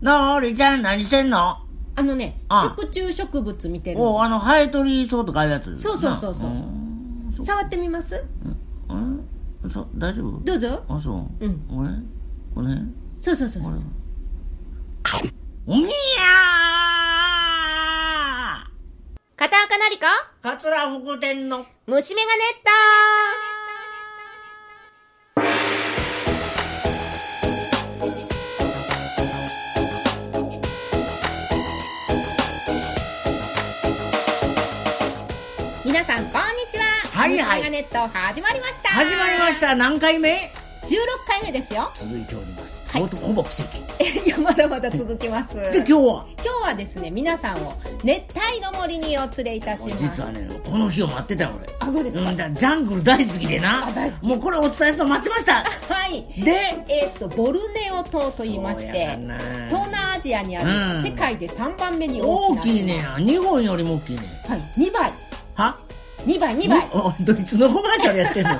なりちゃん何してんの？ 食虫植物見てる。 ハエトリソウとかあるやつ。 そう。触ってみます？ 大丈夫？ どうぞ。 そう。これ？ そう。 おぎやー。 片岡なりか桂福天の虫眼鏡ネット。皆さんこんにちは。 はい。 虫眼鏡ネット始まりました。 何回目？ 16回目ですよ。 続いております。ほぼ奇跡。 いやまだまだ続きます。 で今日はですね、皆さんを熱帯の森にお連れいたします。 実はね、この日を待ってたよ俺。 そうですか。 ジャングル大好きでな。 大好き。 もうこれお伝えするの待ってました。 はい。 で、 ボルネオ島と言いまして、東南アジアにある世界で3番目に大きな島。 日本よりも大きいね。 はい。2倍。 は ？2倍。 ドイツのコマーシャルやってんの？ はい。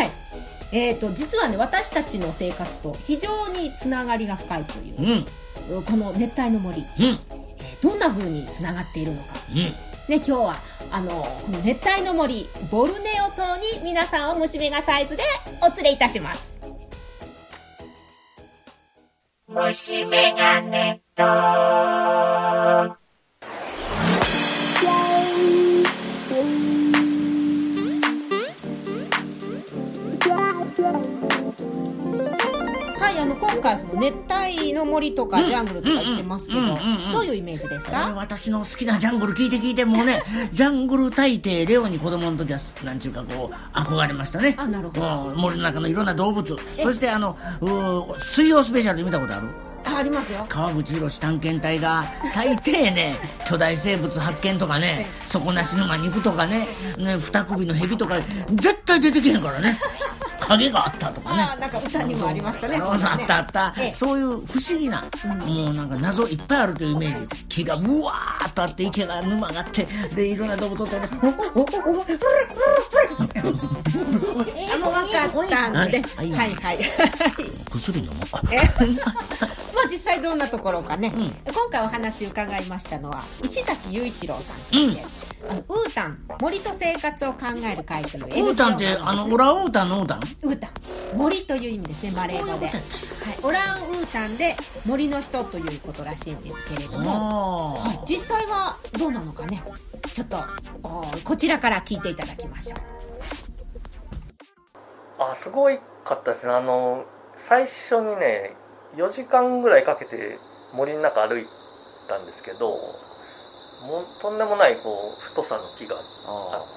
実はね、私たちの生活と非常につながりが深いという、この熱帯の森、どんな風につながっているのか、ね、今日はこの熱帯の森ボルネオ島に皆さんを虫眼鏡サイズでお連れいたします。 虫眼鏡とはい、今回その熱帯の森とかジャングルとか言ってますけど、どういうイメージですか？ これ私の好きなジャングル聞いてもうねジャングル大帝レオに子供の時はなんちゅうかこう憧れましたね。 なるほど。 森の中のいろんな動物、そして水曜スペシャルで見たことある？ ありますよ。 川口博探検隊が大抵ね巨大生物発見とかね、底なし沼に行くとかね、二首の蛇とか絶対出てけへんからね影があったとかね。 なんか歌にもありましたね。 あった、そういう不思議な、もうなんか謎いっぱいあるというイメージ。木がうわーっとあって、池が沼があって、でいろんな動物を取ってもう分かったんで、はい薬飲もう。 実際どんなところかね、今回お話伺いましたのは石崎雄一郎さんという、ウータン森と生活を考える会という NGO ウータンってオランウータンのウータン？ ウータン森という意味ですね、マレー語で。オランウータンで森の人ということらしいんですけれども、実際はどうなのかね、ちょっとこちらから聞いていただきましょう。すごいかったですね。最初にね4時間ぐらいかけて森の中歩いたんですけど、もうとんでもない太さの木があって、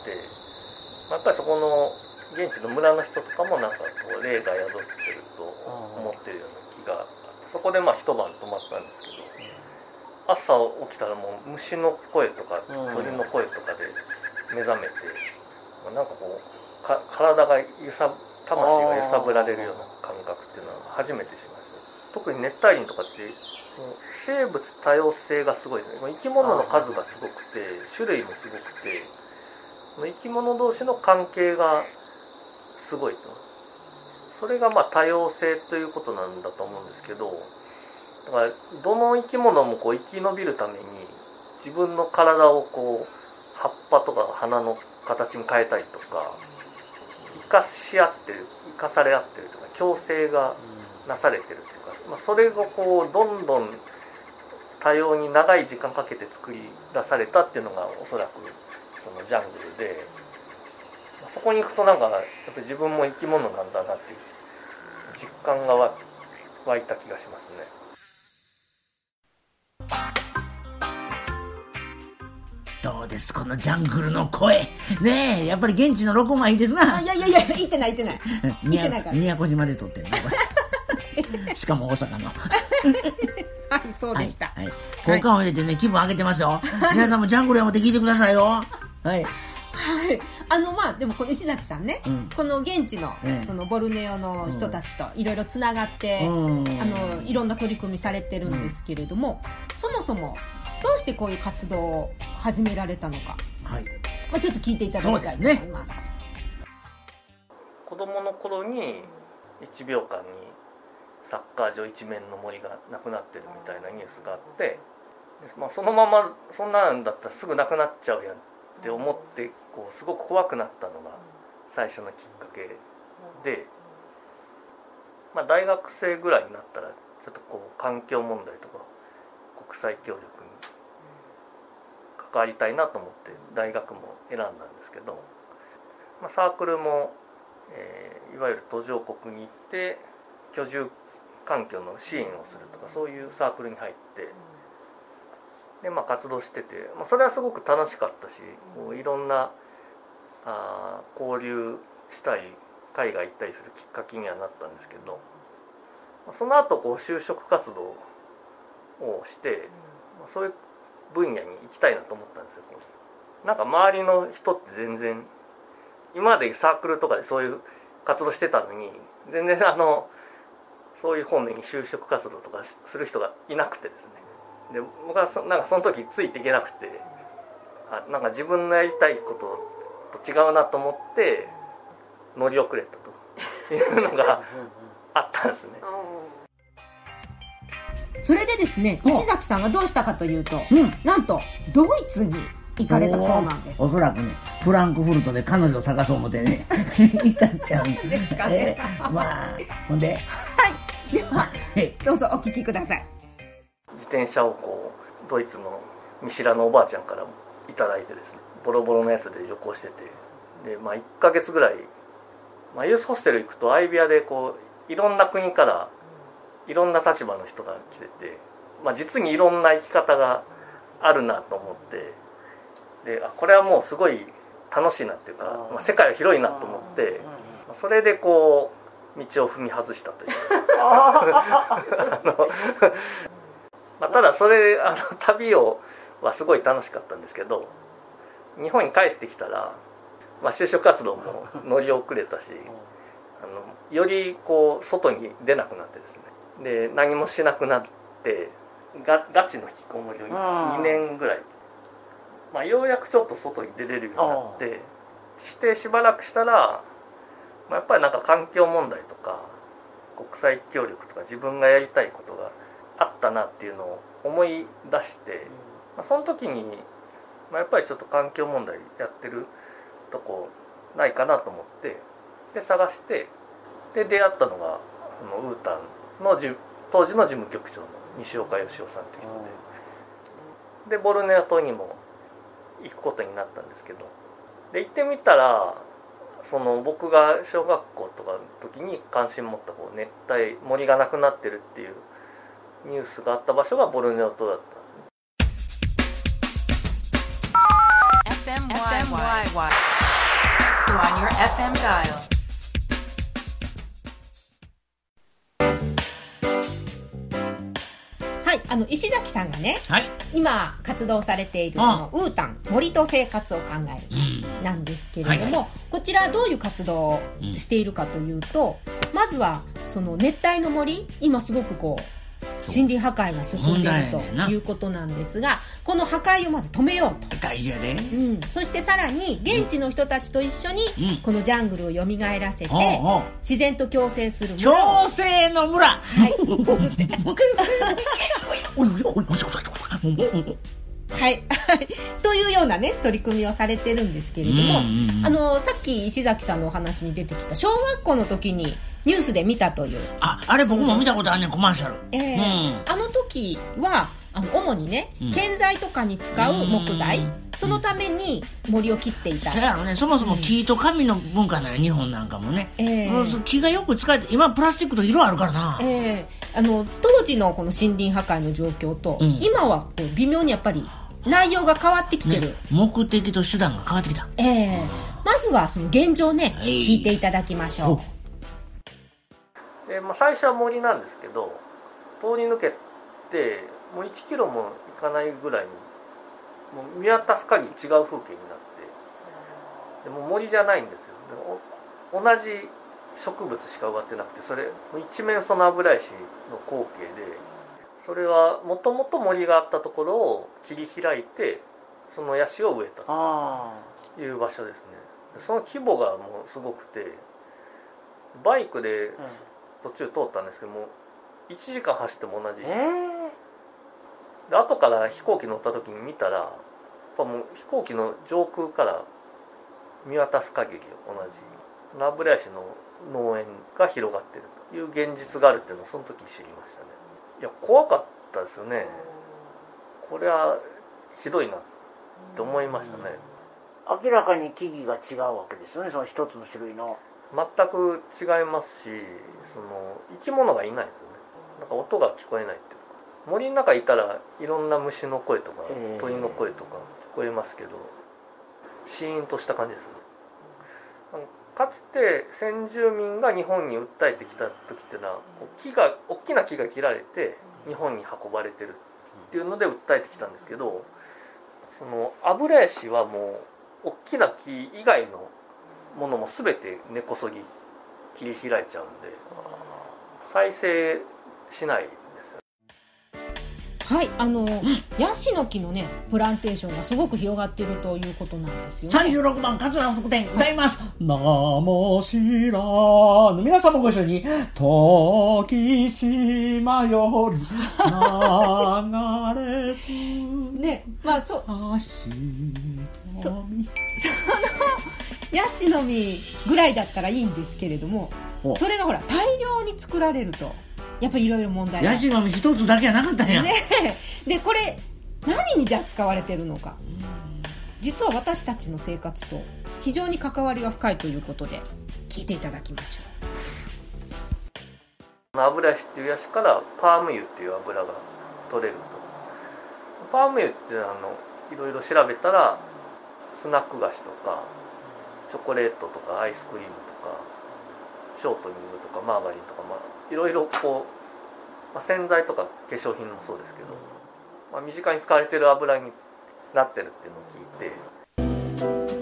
やっぱりそこの現地の村の人とかもなんか霊が宿ってると思ってるような木があって、そこで一晩泊まったんですけど、朝起きたらもう虫の声とか鳥の声とかで目覚めて、なんか体が魂が揺さぶられるような感覚っていうのは初めてしました。特に熱帯林とかって生物多様性がすごいですね。生き物の数がすごくて種類もすごくて、生き物同士の関係がすごいと、それが多様性ということなんだと思うんですけど、だからどの生き物も生き延びるために自分の体を葉っぱとか花の形に変えたりとか、生かされ合ってるとか、共生がなされてるとか、それがどんどん多様に長い時間かけて作り出されたっていうのがおそらくそのジャングルで、そこに行くとなんかやっぱり自分も生き物なんだなっていう実感が湧いた気がしますね。 どうですこのジャングルの声ねえ、やっぱり現地の録音がいいですな。 いや言ってないから宮古島で撮ってんのしかも大阪のはい、そうでした。 効果音入れてね、気分上げてますよ。皆さんもジャングルやもって聞いてくださいよ。はい。 でもこの石崎さんね、この現地のそのボルネオの人たちといろいろつながって、いろんな取り組みされてるんですけれども、そもそもどうしてこういう活動を始められたのか、ちょっと聞いていただきたいと思います。 子供の頃に1秒間にサッカー場一面の森がなくなってるみたいなニュースがあって、そのままそんなんだったらすぐなくなっちゃうやんって思ってこうすごく怖くなったのが最初のきっかけで、大学生ぐらいになったらちょっとこう環境問題とか国際協力に関わりたいなと思って大学も選んだんですけど、サークルも、いわゆる途上国に行って居住環境の支援をするとかそういうサークルに入ってで、活動してて、それはすごく楽しかったし、こういろんな交流したり海外行ったりするきっかけにはなったんですけど、その後こう就職活動をしてそういう分野に行きたいなと思ったんですよ。なんか周りの人って全然今までサークルとかでそういう活動してたのに全然そういう方面に就職活動とかする人がいなくてですね、で僕はなんかその時ついていけなくて、なんか自分のやりたいことと違うなと思って乗り遅れたというのがあったんですね。 それでですね、石崎さんはどうしたかというと、なんとドイツに行かれたそうなんです。 おそらくね、フランクフルトで彼女を探そう思ってね行ったんちゃうんですかね。 ほんで、 ではどうぞお聞きください。 自転車をこうドイツの見知らぬおばあちゃんからいただいてですね、ボロボロのやつで旅行してて、で1ヶ月ぐらい、ユースホステル行くと相部屋でこういろんな国からいろんな立場の人が来てて、実にいろんな生き方があるなと思って、でこれはもうすごい楽しいなっていうか、世界は広いなと思って、それでこう道を踏み外したというただそれ旅はすごい楽しかったんですけど、日本に帰ってきたら、就職活動も乗り遅れたしよりこう外に出なくなってですね、で何もしなくなってガチの引きこもりを2年ぐらい、ようやくちょっと外に出れるようになってしてしばらくしたら、やっぱりなんか環境問題とか国際協力とか自分がやりたいことがあったなっていうのを思い出して、その時に、やっぱりちょっと環境問題やってるとこないかなと思ってで探して、で出会ったのがウータンの当時の事務局長の西岡義雄さんという人で、ボルネオ島にも行くことになったんですけど、で行ってみたら僕が小学校とかの時に関心持ったこう熱帯森がなくなってるっていうニュースがあった場所がボルネオ島だったんですね。 FMYY on your FM dial。 石崎さんがね、 はい、 今活動されているこのウータン森と生活を考えるなんですけれども、こちらどういう活動をしているかというと、まずはその熱帯の森、今すごくこう森林破壊が進んでいるということなんですが、この破壊をまず止めようと。 大事やで。 そしてさらに現地の人たちと一緒にこのジャングルを蘇らせて自然と共生する村を、 共生の村、はいはい、というようなね取り組みをされてるんですけれども、さっき石崎さんのお話に出てきた小学校の時にニュースで見たという、 あれ僕も見たことあるね、コマーシャル。 あの時は主にね建材とかに使う木材、そのために森を切っていた。 そうやろね、そもそも木と紙の文化なんや、日本なんかもね、木がよく使えて、今プラスチックと色あるからな。 当時のこの森林破壊の状況と、今はこう微妙にやっぱり内容が変わってきてる、 目的と手段が変わってきた。 まずはその現状ね、聞いていただきましょう。 最初は森なんですけど、通り抜けてもう1キロも行かないぐらいにもう見渡す限り違う風景になって、でも森じゃないんですよ。で同じ植物しか植わってなくて、それ一面その油石の光景で、それはもともと森があったところを切り開いてそのヤシを植えたという場所ですね。その規模がもうすごくて、バイクで途中通ったんですけども、 1時間走っても同じ、で後から飛行機乗った時に見たらやっぱもう飛行機の上空から見渡す限り同じナブレヤシの農園が広がっているという現実があるっていうのをその時知りましたね。いや怖かったですよね。これはひどいなって思いましたね。 明らかに木々が違うわけですよね、その一つの種類の。 全く違いますし、その生き物がいないですよね。なんか音が聞こえないっていうか、森の中にいたらいろんな虫の声とか鳥の声とか聞こえますけど、シーンとした感じですね。かつて先住民が日本に訴えてきた時っていうのは、大きな木が切られて日本に運ばれてるっていうので訴えてきたんですけど、そのアブラヤシはもう大きな木以外のものも全て根こそぎ切り開いちゃうんで再生しないですよ。 はい、ヤシの木のねプランテーションがすごく広がっているということなんですよね。 36番桂福店歌います。名も知らぬ皆さんもご一緒に。時島より流れずね、まあそのヤシの実ぐらいだったらいいんですけれども、それがほら大量に作られるとやっぱりいろいろ問題が。 ヤシの実一つだけはなかったんや、 ね、でこれ何にじゃあ使われてるのか、実は私たちの生活と非常に関わりが深いということで聞いていただきましょう。アブラヤシっていうヤシからパーム油っていう油が取れると。パーム油っていろいろ調べたらスナック菓子とかチョコレートとかアイスクリームとかショートニングとかマーガリンとか、いろいろこう、洗剤とか化粧品もそうですけど、身近に使われている油になってるっていうのを聞いて、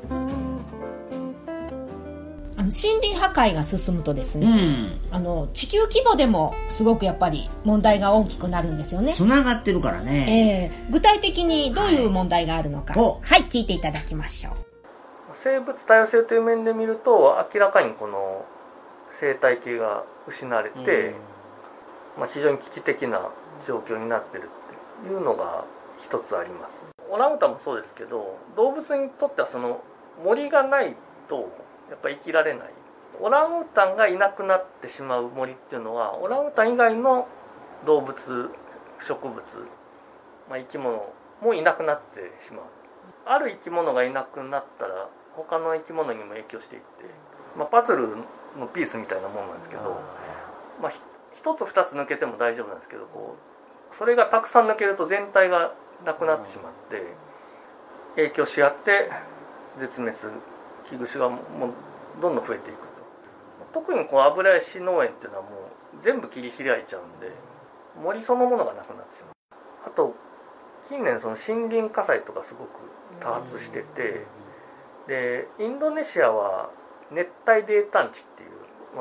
森林破壊が進むとですね、地球規模でもすごくやっぱり問題が大きくなるんですよね。 つながってるからね、 具体的にどういう問題があるのか、はい、聞いていただきましょう。 生物多様性という面で見ると明らかにこの生態系が失われて、非常に危機的な状況になってるっていうのが一つあります。オランウータンもそうですけど、動物にとってはその森がないとやっぱり生きられない。オランウータンがいなくなってしまう森っていうのはオランウータン以外の動物、植物、生き物もいなくなってしまう。ある生き物がいなくなったら他の生き物にも影響していって、パズルのピースみたいなもんなんですけど、一つ二つ抜けても大丈夫なんですけど、それがたくさん抜けると全体がなくなってしまって影響し合って絶滅危惧種がもうどんどん増えていくと。特にアブラヤシ農園っていうのはもう全部切り開いちゃうんで森そのものがなくなってしまう。あと近年その森林火災とかすごく多発してて、でインドネシアは熱帯泥炭地っていう、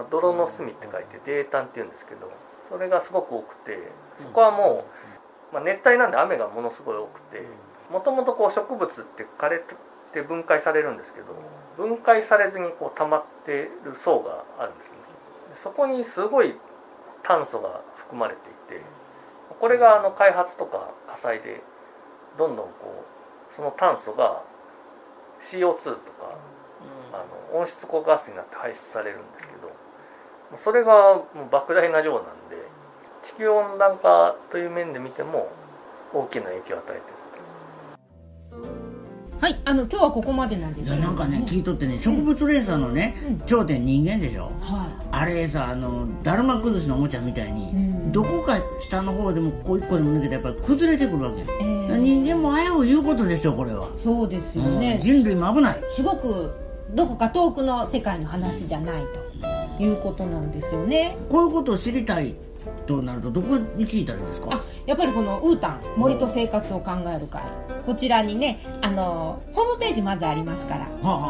泥の隅って書いて泥炭っていうんですけど、それがすごく多くて、そこはもう、熱帯なんで雨がものすごい多くて、もともと植物って枯れて分解されるんですけど、分解されずに溜まってる層があるんですね。そこにすごい炭素が含まれていて、これが開発とか火災でどんどんその炭素が CO2 とか温室効果ガスになって排出されるんですけど、それがもう莫大な量なんで地球温暖化という面で見ても大きな影響を与えている。 はい、今日はここまでなんですけど、 なんかね、聞いとってね、植物レーサーのね、頂点人間でしょ、あれさ、だるま崩しのおもちゃみたいに、どこか下の方でもこう一個でも抜けてやっぱり崩れてくるわけ、人間も危ういうことですよ、これは。 そうですよね、 人類も危ない。 すごくどこか遠くの世界の話じゃないということなんですよね。 こういうことを知りたいとなるとどこに聞いたらいいですか？ やっぱりこのウータン森と生活を考える会、こちらにねホームページまずありますから、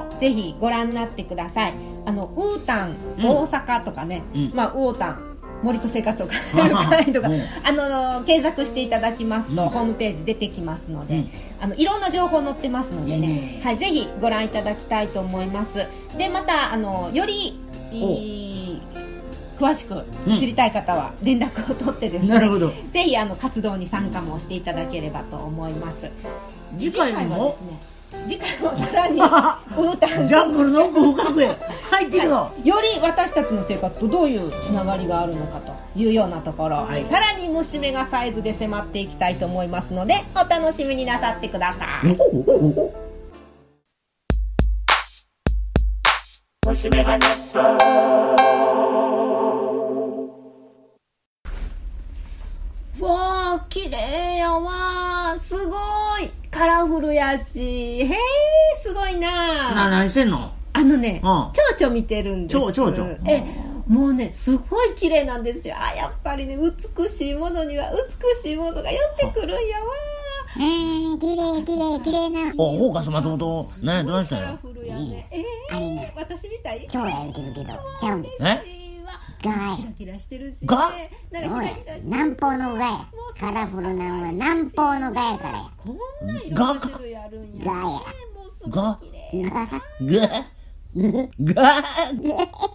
ぜひご覧になってください。ウータン大阪とかね、ウータン森と生活を考える会とか、検索していただきますと、ホームページ出てきますので、いろんな情報載ってますのでね、はい、ぜひご覧いただきたいと思います。でまたより詳詳しく知りたい方は連絡を取ってですね、 なるほど。 ぜひ活動に参加もしていただければと思います。 次回もはですね、次回もさらにウータンジャングルの奥深くへ入っていくの、 より私たちの生活とどういうつながりがあるのかというようなところ、はい、さらに虫眼がサイズで迫っていきたいと思いますので、お楽しみになさってください。虫眼がネット。わー、綺麗やわー、すごいカラフルやし、へー、すごいな。 何してんの？ ね、蝶々見てるんです。 蝶々。 もうね、すごい綺麗なんですよ。やっぱりね、美しいものには美しいものが寄ってくるんやわ。 綺麗な。 お、フォーカス松本。ね、どうしたよ。 カラフルやね。 あれね、 私みたい？ 蝶や言うてるけど、ちゃうんです。 キラキラしてるし、 ガ南方のガや。カラフルなのは南方のガやからや。 こんな色の種類あるんや。 ガや。 もうすごい綺麗。 ガ